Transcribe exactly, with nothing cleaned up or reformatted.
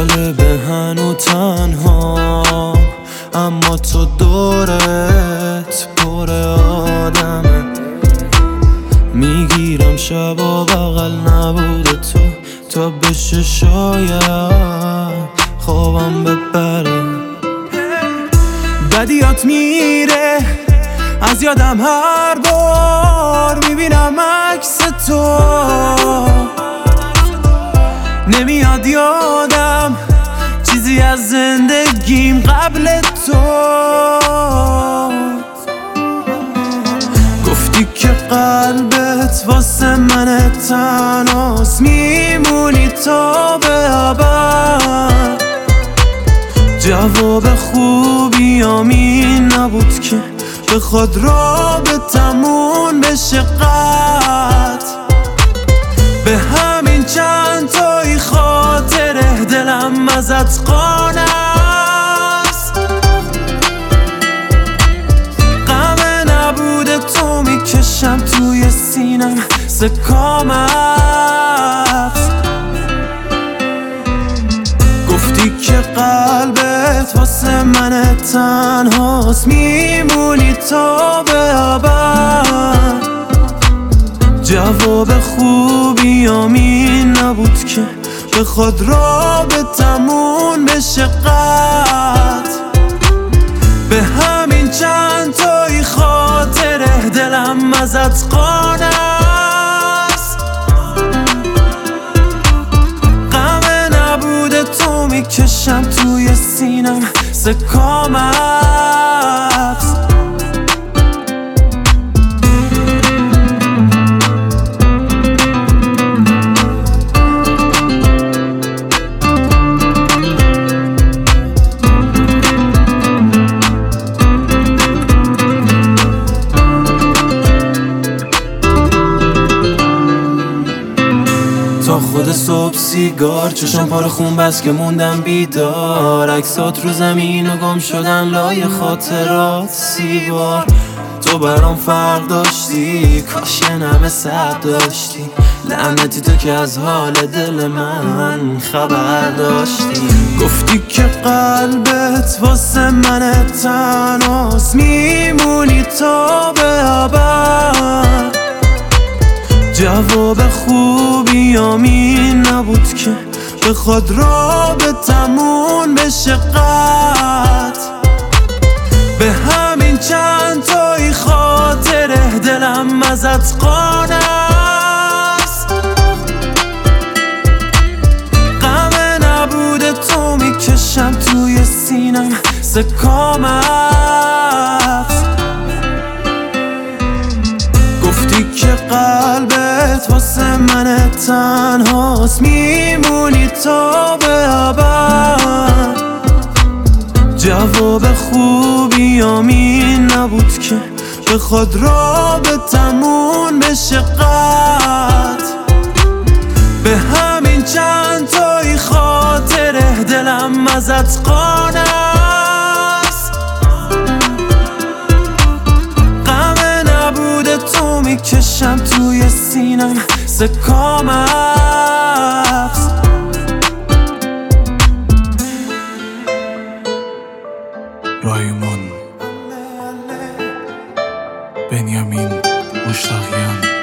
جالبه هنو تنها، اما تو دورت پر آدمه. میگیرم شبا بغل نبوده تو تا بشه شاید خوابم ببره. بدیات میره از یادم هر بار میبینم عکس تو، نمیاد یادم چیزی از زندگیم قبل تو. گفتی که قلبت واسه من تنهاست، میمونی تا به ابد. جواب خوبی آمین نبود که بخواد رابطمون بشه قطع. به همین چند تایی خاطره دلم ازت قانع است. غم نبود تو میکشم توی سینم سکامت. گفتی که قلبت واسه من تنهاست، میمونی تا به ابد. جواب خوبی آمین نبود که بخواد رابطمون بشه قطع. به همین چند تایی خاطره دلم ازت قانع است. غم نبود تو میکشم توی سینم سکامت. تا خود صبح سیگار چشم پار خون بس که موندم بیدار. عکسات رو زمین و گم شدن لای خاطرات سیگار. تو برام فرق داشتی، کاش یه نمه صبر داشتی. لعنتی تو که از حال دل من خبر داشتی. گفتی که قلبت واسه من تنهاست، میمونی تا به ابد. جواب خوبی آمین نبود که بخواد رابطمون بشه قطع. به همین چند تایی خاطره دلم ازت قانع است. غم نبود تو میکشم توی سینم سکامت. گفتی که قلبت واسه من تنهاست، میمونی تا به ابد. جواب خوبی آمین نبود که بخواد رابطمون بشه قطع. به همین چند تایی خاطره دلم ازت قانع است. غم نبود تو میکشم توی سینم سکامت. رایمون بنیامین مشتاقیان.